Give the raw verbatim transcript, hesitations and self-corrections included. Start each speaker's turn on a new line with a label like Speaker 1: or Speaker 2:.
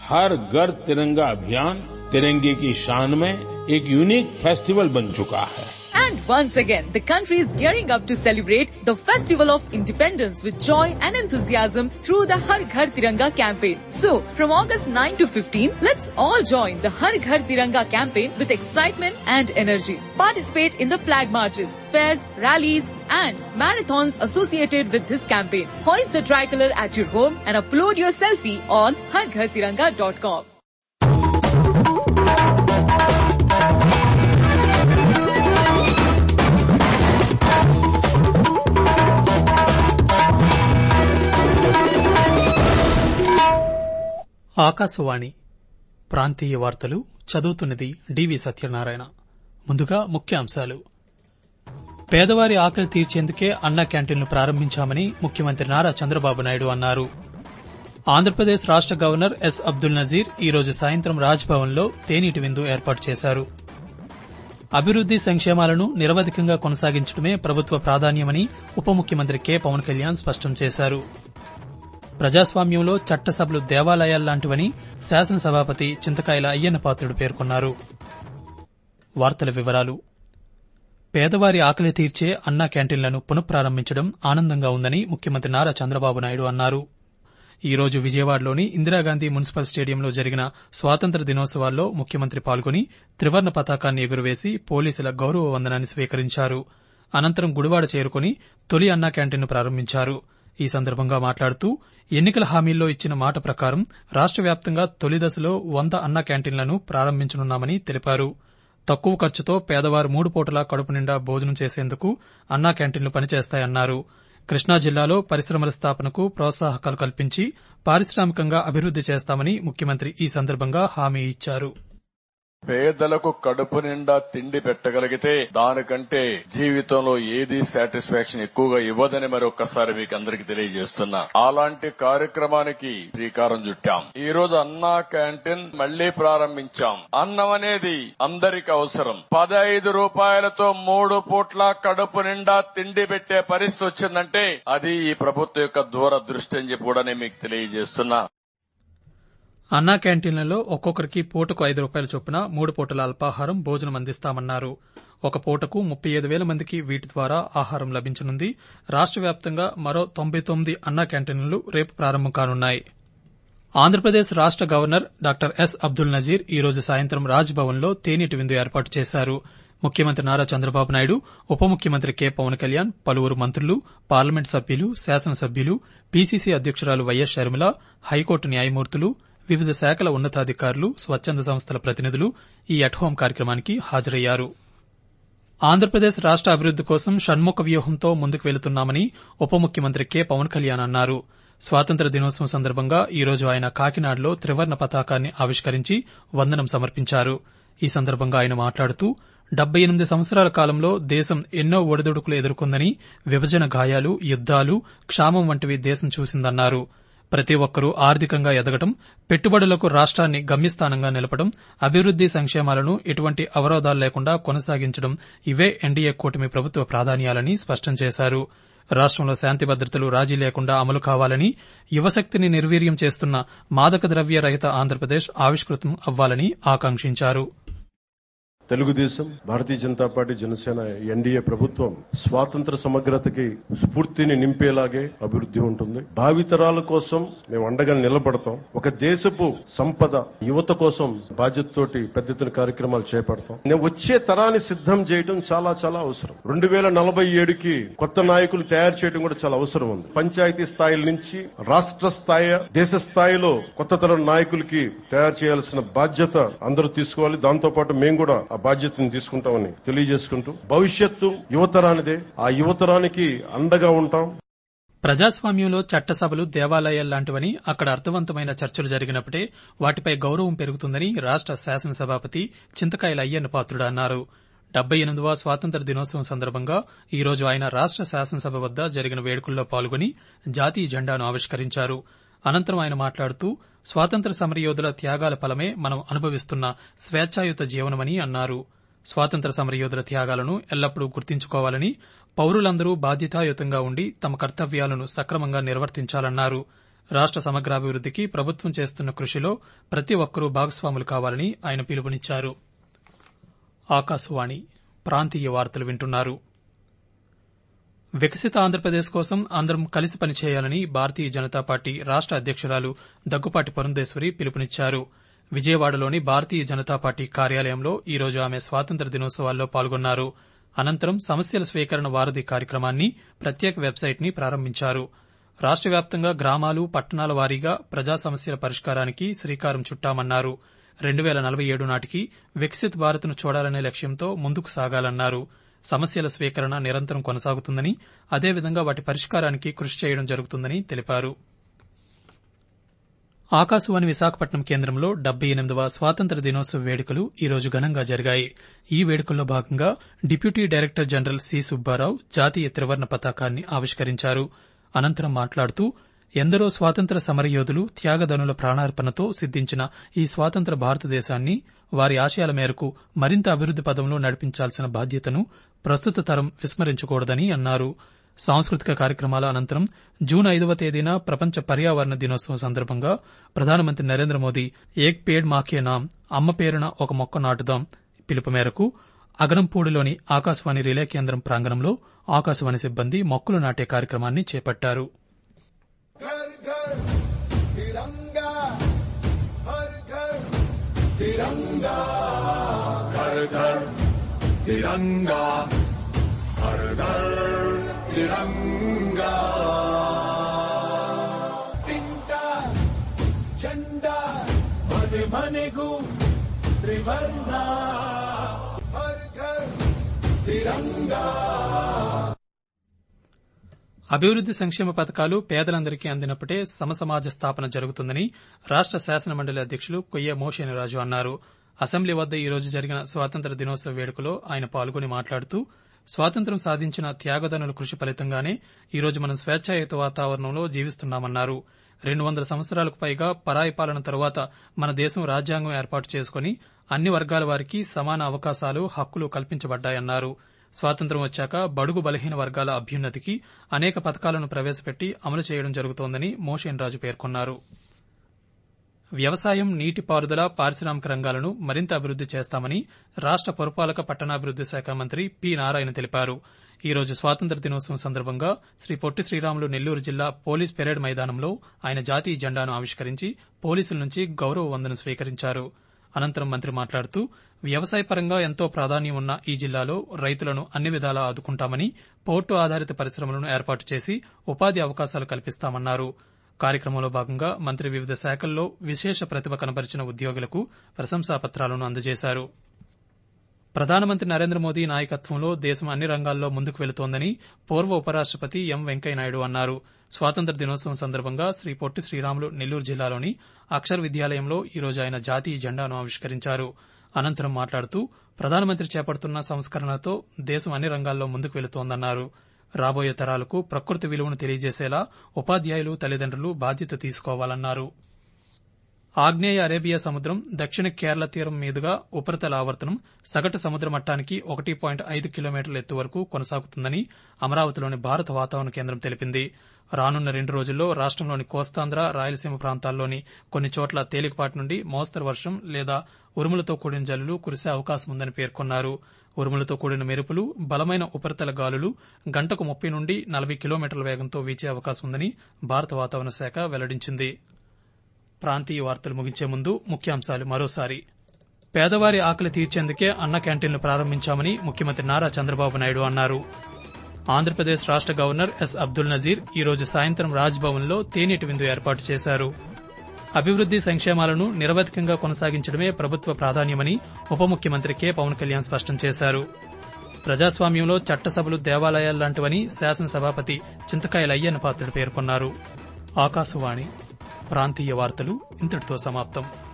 Speaker 1: हर घर तिरंगा अभियान तिरंगे की शान में एक यूनिक फेस्टिवल बन चुका है।
Speaker 2: And once again, the country is gearing up to celebrate the Festival of Independence with joy and enthusiasm through the Har Ghar Tiranga campaign. So, from August ninth to fifteenth, let's all join the Har Ghar Tiranga campaign with excitement and energy. Participate in the flag marches, fairs, rallies, and marathons associated with this campaign. Hoist the tricolor at your home and upload your selfie on har ghar tiranga dot com.
Speaker 3: Akashvani ప్రాంతీయ వార్తలు చదువుతున్నది డివి సత్యనారాయణ. ముందుగా ముఖ్యాంశాలు. పేదవారి ఆకలి తీర్చేందుకే అన్నా క్యాంటీన్లు ప్రారంభించామని ముఖ్యమంత్రి నారా చంద్రబాబు నాయుడు అన్నారు. ఆంధ్రప్రదేశ్ రాష్ట గవర్నర్ ఎస్ అబ్దుల్ నజీర్ ఈరోజు సాయంత్రం రాజ్భవన్ లో తేనీటి విందు ఏర్పాటు చేశారు. అభివృద్ది సంక్షేమాలను నిరవధికంగా కొనసాగించడమే ప్రభుత్వ ప్రాధాన్యమని ఉప ముఖ్యమంత్రి కె పవన్ కళ్యాణ్ స్పష్టం చేశారు. ప్రజాస్వామ్యంలో చట్టసభలు దేవాలయాల్లాంటివని శాసనసభాపతి చింతకాయల అయ్యన్నపాత్రుడు పేర్కొన్నారు. వార్తల వివరాలు. పేదవారి ఆకలి తీర్చే అన్నా క్యాంటీన్లను పునఃప్రారంభించడం ఆనందంగా ఉందని ముఖ్యమంత్రి నారా చంద్రబాబు నాయుడు అన్నారు. ఈ రోజు విజయవాడలోని ఇందిరాగాంధీ మున్సిపల్ స్టేడియంలో జరిగిన స్వాతంత్ర్య దినోత్సవాల్లో ముఖ్యమంత్రి పాల్గొని త్రివర్ణ పతాకాన్ని ఎగురవేసి పోలీసుల గౌరవ వందనాన్ని స్వీకరించారు. అనంతరం గుడివాడ చేరుకుని తొలి అన్నా క్యాంటీన్ను ప్రారంభించారు. ఈ సందర్భంగా మాట్లాడుతూ ఎన్నికల హామీల్లో ఇచ్చిన మాట ప్రకారం రాష్ట వ్యాప్తంగా తొలి దశలో వంద అన్నా క్యాంటీన్లను ప్రారంభించనున్నామని తెలిపారు. తక్కువ ఖర్చుతో పేదవారు మూడు పూటలా కడుపు నిండా భోజనం చేసేందుకు అన్నా క్యాంటీన్లు పనిచేస్తాయన్నారు. కృష్ణా జిల్లాలో పరిశ్రమల స్థాపనకు ప్రోత్సాహకాలు కల్పించి పారిశ్రామికంగా అభివృద్ది చేస్తామని ముఖ్యమంత్రి ఈ సందర్భంగా హామీ ఇచ్చారు.
Speaker 4: పేదలకు కడుపు నిండా తిండి పెట్టగలిగితే దానికంటే జీవితంలో ఏది సాటిస్ఫాక్షన్ ఎక్కువగా ఇవ్వదని మరొకసారి మీకు అందరికి తెలియజేస్తున్నా. అలాంటి కార్యక్రమానికి శ్రీకారం చుట్టాం. ఈ రోజు అన్నా క్యాంటీన్ మళ్లీ ప్రారంభించాం. అన్నం అనేది అందరికి అవసరం. పదహైదు రూపాయలతో మూడు పూట్ల కడుపు నిండా తిండి పెట్టే పరిస్థితి వచ్చిందంటే అది ఈ ప్రభుత్వం యొక్క దూరదృష్టి అని చెప్పి కూడా నేను మీకు తెలియజేస్తున్నా.
Speaker 3: అన్నా క్యాంటీన్లలో ఒక్కొక్కరికి పూటకు ఐదు రూపాయల చొప్పున మూడు పూటల అల్పాహారం భోజనం అందిస్తామన్నారు. ఒక పూటకు ముప్పై ఐదు వేల మందికి వీటి ద్వారా ఆహారం లభించనుంది. రాష్ట వ్యాప్తంగా మరో తొంభై తొమ్మిది అన్నా క్యాంటీన్లు రేపు ప్రారంభం కానున్నాయి. ఆంధ్రప్రదేశ్ రాష్ట governor doctor S Abdul Nazeer ఈ రోజు సాయంత్రం రాజ్భవన్ లో తేనీటి విందు ఏర్పాటు చేశారు. ముఖ్యమంత్రి నారా చంద్రబాబు నాయుడు, ఉప ముఖ్యమంత్రి కె పవన్ కళ్యాణ్, పలువురు మంత్రులు, పార్లమెంట్ సభ్యులు, శాసనసభ్యులు, పీసీసీ అధ్యకురాలు వైఎస్ షర్మిల, హైకోర్టు న్యాయమూర్తులు, వివిధ శాఖల ఉన్నతాధికారులు, స్వచ్చంద సంస్థల ప్రతినిధులు ఈ అట్ హోం కార్యక్రమానికి హాజరయ్యారు. ఆంధ్రప్రదేశ్ రాష్ట అభివృద్ది కోసం షణ్ముఖ వ్యూహంతో ముందుకు వెళుతున్నామని ఉప ముఖ్యమంత్రి కె పవన్ కళ్యాణ్ అన్నారు. స్వాతంత్ర్య దినోత్సవం సందర్భంగా ఈ రోజు ఆయన కాకినాడలో త్రివర్ణ పతాకాన్ని ఆవిష్కరించి వందనం సమర్పించారు. ఈ సందర్భంగా ఆయన మాట్లాడుతూ డెబ్బై ఎనిమిది సంవత్సరాల కాలంలో దేశం ఎన్నో ఒడిదుడుకులు ఎదుర్కొందని, విభజన గాయాలు, యుద్దాలు, క్షామం వంటివి దేశం చూసిందన్నారు. ప్రతి ఒక్కరూ ఆర్థికంగా ఎదగడం, పెట్టుబడులకు రాష్ట్రాన్ని గమ్యస్థానంగా నిలపడం, అభివృద్ది సంక్షేమాలను ఎటువంటి అవరోధాలు లేకుండా కొనసాగించడం ఇవే ఎన్డీఏ కూటమి ప్రభుత్వ ప్రాధాన్యాలని స్పష్టం చేశారు. రాష్టంలో శాంతి భద్రతలు రాజీ లేకుండా అమలు కావాలని, యువశక్తిని నిర్వీర్యం చేస్తున్న మాదక ద్రవ్య రహిత ఆంధ్రప్రదేశ్ ఆవిష్కృతం అవ్వాలని ఆకాంక్షించారు.
Speaker 5: తెలుగుదేశం, భారతీయ జనతా పార్టీ, జనసేన ఎన్డీఏ ప్రభుత్వం స్వాతంత్ర సమగ్రతకి స్ఫూర్తిని నింపేలాగే అభివృద్ధి ఉంటుంది. భావితరాల కోసం మేము అండగా నిలబడతాం. ఒక దేశపు సంపద యువత కోసం బాధ్యతతోటి పెద్ద ఎత్తున కార్యక్రమాలు చేపడతాం. నేను వచ్చే తరాన్ని సిద్ధం చేయడం చాలా చాలా అవసరం. రెండు వేల నలభై ఏడుకి కొత్త నాయకులు తయారు చేయడం కూడా చాలా అవసరం ఉంది. పంచాయతీ స్థాయిల నుంచి రాష్ట్ర స్థాయి, దేశ స్థాయిలో కొత్త తరం నాయకులకి తయారు చేయాల్సిన బాధ్యత అందరూ తీసుకోవాలి. దాంతో పాటు మేము కూడా బాధ్యతను తీసుకుంటామని తెలియజేసుకుంటూ భవిష్యత్తు యువతరానిదే. ఆ యువతరానికి అండగా ఉంటాం.
Speaker 3: ప్రజాస్వామ్యంలో చట్టసభలు దేవాలయాల్లాంటివని, అక్కడ అర్థవంతమైన చర్చలు జరిగినప్పుడే వాటిపై గౌరవం పెరుగుతుందని రాష్ట శాసనసభాపతి చింతకాయల అయ్యన్నపాత్రుడు అన్నారు. డెబ్బై ఎనిమిదవ స్వాతంత్ర్య దినోత్సవం సందర్భంగా ఈ రోజు ఆయన రాష్ట శాసనసభ వద్ద జరిగిన వేడుకల్లో పాల్గొని జాతీయ జెండాను ఆవిష్కరించారు. అనంతరం ఆయన మాట్లాడుతూ స్వాతంత్ర్య సమరయోధుల త్యాగాల ఫలమే మనం అనుభవిస్తున్న స్వేచ్ఛాయుత జీవనమని అన్నారు. స్వాతంత్ర్య సమరయోధుల త్యాగాలను ఎల్లప్పుడూ గుర్తుంచుకోవాలని, పౌరులందరూ బాధ్యతాయుతంగా ఉండి తమ కర్తవ్యాలను సక్రమంగా నిర్వర్తించాలన్నారు. రాష్ట సమగ్రాభివృద్దికి ప్రభుత్వం చేస్తున్న కృషిలో ప్రతి ఒక్కరూ భాగస్వాములు కావాలని ఆయన పిలుపునిచ్చారు. ఆకాశవాణి ప్రాంతీయ వార్తలు వింటున్నారు. వికసిత ఆంధ్రప్రదేశ్ కోసం అందరం కలిసి పనిచేయాలని భారతీయ జనతా పార్టీ రాష్ట అధ్యకురాలు దగ్గుపాటి పురంధేశ్వరి పిలుపునిచ్చారు. విజయవాడలోని భారతీయ జనతా పార్టీ కార్యాలయంలో ఈ రోజు ఆమె స్వాతంత్ర దినోత్సవాల్లో పాల్గొన్నారు. అనంతరం సమస్యల స్వీకరణ వారధి కార్యక్రమాన్ని ప్రత్యేక వెబ్సైట్ ని ప్రారంభించారు. రాష్ట వ్యాప్తంగా గ్రామాలు పట్టణాల వారీగా ప్రజా సమస్యల పరిష్కారానికి శ్రీకారం చుట్టామన్నారు. రెండు పేల నలభై ఏడు నాటికి వికసిత్ భారత్ను చూడాలనే లక్ష్యంతో ముందుకు సాగాలన్నారు. సమస్యల స్వీకరణ నిరంతరం కొనసాగుతుందని, అదేవిధంగా వాటి పరిష్కారానికి కృషి చేయడం జరుగుతుందని తెలిపారు. ఆకాశవాణి విశాఖపట్నం కేంద్రంలో డెబ్బై ఎనిమిదవ స్వాతంత్ర దినోత్సవ వేడుకలు ఈ రోజు ఘనంగా జరిగాయి. ఈ వేడుకల్లో భాగంగా deputy director general C Subbarao జాతీయ త్రివర్ణ పతాకాన్ని ఆవిష్కరించారు. అనంతరం మాట్లాడుతూ ఎందరో స్వాతంత్ర సమరయోధులు త్యాగదనుల ప్రాణార్పణతో సిద్దించిన ఈ స్వాతంత్ర భారతదేశాన్ని వారి ఆశయాల మేరకు మరింత అభివృద్ది పదంలో నడిపించాల్సిన బాధ్యతను ప్రస్తుత తరం విస్మరించకూడదని అన్నారు. సాంస్కృతిక కార్యక్రమాల అనంతరం జూన్ ఐదవ తేదీన ప్రపంచ పర్యావరణ దినోత్సవం సందర్భంగా ప్రధానమంత్రి నరేంద్ర మోదీ ఏక్ పేడ్ మాకే నామ్ అమ్మ పేరున ఒక మొక్క నాటుదాం పిలుపు మేరకు అగనంపూడిలోని ఆకాశవాణి రిలే కేంద్రం ప్రాంగణంలో ఆకాశవాణి సిబ్బంది మొక్కలు నాటే కార్యక్రమాన్ని చేపట్టారు.
Speaker 6: तिरंगा हर घर तिरंगा चिंता झंडा मन मन गु त्रिवर्णा हर घर तिरंगा.
Speaker 3: అభివృద్ది సంక్షేమ పథకాలు పేదలందరికీ అందినప్పుడే సమసమాజ స్థాపన జరుగుతుందని రాష్ట శాసనమండలి అధ్యకులు కొయ్య మోషేనరాజు అన్నారు. అసెంబ్లీ వద్ద ఈ రోజు జరిగిన స్వాతంత్ర దినోత్సవ వేడుకలో ఆయన పాల్గొని మాట్లాడుతూ స్వాతంత్ర్యం సాధించిన త్యాగదనుల కృషి ఫలితంగానే ఈ రోజు మనం స్వేచ్ఛాయుత వాతావరణంలో జీవిస్తున్నామన్నారు. రెండు వందల సంవత్సరాలకు పైగా పరాయి పాలన తరువాత మన దేశం రాజ్యాంగం ఏర్పాటు చేసుకుని అన్ని వర్గాల వారికి సమాన అవకాశాలు హక్కులు కల్పించబడ్డాయన్నారు. స్వాతంత్ర్యం వచ్చాక బడుగు బలహీన వర్గాల అభ్యున్నతికి అనేక పథకాలను ప్రవేశపెట్టి అమలు చేయడం జరుగుతోందని మోషేన్రాజు పేర్కొన్నారు. వ్యవసాయం, నీటిపారుదల, పారిశ్రామిక రంగాలను మరింత అభివృద్ది చేస్తామని రాష్ట పురపాలక పట్టణాభివృద్ది శాఖ మంత్రి పి నారాయణ తెలిపారు. ఈ రోజు స్వాతంత్ర దినోత్సవం సందర్భంగా శ్రీ పొట్టి శ్రీరాములు నెల్లూరు జిల్లా పోలీస్ పెరేడ్ మైదానంలో ఆయన జాతీయ జెండాను ఆవిష్కరించి పోలీసుల నుంచి గౌరవ వందనం స్వీకరించారు. అనంతరం మంత్రి మాట్లాడుతూ వ్యవసాయపరంగా ఎంతో ప్రాధాన్యం ఉన్న ఈ జిల్లాలో రైతులను అన్ని విధాలా ఆదుకుంటామని, పోర్టు ఆధారిత పరిశ్రమలను ఏర్పాటు చేసి ఉపాధి అవకాశాలు కల్పిస్తామన్నారు. కార్యక్రమంలో భాగంగా మంత్రి వివిధ శాఖల్లో విశేష ప్రతిభ కనబరిచిన ఉద్యోగులకు ప్రశంసాపత్రాలను అందజేశారు. ప్రధానమంత్రి నరేంద్ర మోదీ నాయకత్వంలో దేశం అన్ని రంగాల్లో ముందుకు వెళుతోందని పూర్వ ఉపరాష్టపతి ఎం వెంకయ్యనాయుడు అన్నారు. స్వాతంత్ర దినోత్సవం సందర్భంగా శ్రీ పొట్టి శ్రీరాములు నెల్లూరు జిల్లాలోని అక్షర్ విద్యాలయంలో ఈ రోజు ఆయన జాతీయ జెండాను ఆవిష్కరించారు. అనంతరం మాట్లాడుతూ ప్రధానమంత్రి చేపడుతున్న సంస్కరణలతో దేశం అన్ని రంగాల్లో ముందుకు వెళుతోందన్నారు. రాబోయే తరాలకు ప్రకృతి విలువను తెలియజేసేలా ఉపాధ్యాయులు, తల్లిదండ్రులు బాధ్యత తీసుకోవాలన్నారు. ఆగ్నేయ అరేబియా సముద్రం దక్షిణ కేరళ తీరం మీదుగా ఉపరితల ఆవర్తనం సగటు సముద్ర మట్టానికి ఒకటి పాయింట్ ఐదు కిలోమీటర్ల ఎత్తు వరకు కొనసాగుతుందని అమరావతిలోని భారత వాతావరణ కేంద్రం తెలిపింది. రానున్న రెండు రోజుల్లో రాష్టంలోని కోస్తాంధ్ర, రాయలసీమ ప్రాంతాల్లోని కొన్ని చోట్ల తేలికపాటి నుండి మోస్తరు వర్షం లేదా ఉరుములతో కూడిన జల్లులు కురిసే అవకాశం ఉందని పేర్కొన్నారు. ఉరుములతో కూడిన మెరుపులు, బలమైన ఉపరితల గాలులు గంటకు ముప్పై నుండి నలభై కిలోమీటర్ల వేగంతో వీచే అవకాశం ఉందని భారత వాతావరణ శాఖ వెల్లడించింది. ప్రాంతీయ వార్తలు ముగించే ముందు ముఖ్యాంశాలు మరోసారి. పేదవారి ఆకలి తీర్చేందుకే అన్న క్యాంటీన్లు ప్రారంభించామని ముఖ్యమంత్రి నారా చంద్రబాబు నాయుడు అన్నారు. ఆంధ్రప్రదేశ్ రాష్ట గవర్నర్ ఎస్ అబ్దుల్ నజీర్ ఈ రోజు సాయంత్రం రాజ్భవన్లో తేనీటి విందు ఏర్పాటు చేశారు. అభివృద్ది సంక్షేమాలను నిరవధికంగా కొనసాగించడమే ప్రభుత్వ ప్రాధాన్యమని ఉప ముఖ్యమంత్రి కె పవన్ కళ్యాణ్ స్పష్టం చేశారు. ప్రజాస్వామ్యంలో చట్టసభలు దేవాలయాల్లాంటివని శాసనసభాపతి చింతకాయల అయ్యన్న పాత్రుడు పేర్కొన్నారు. ఆకాశవాణి ప్రాంతీయ వార్తలు ఇంతటితో సమాప్తం.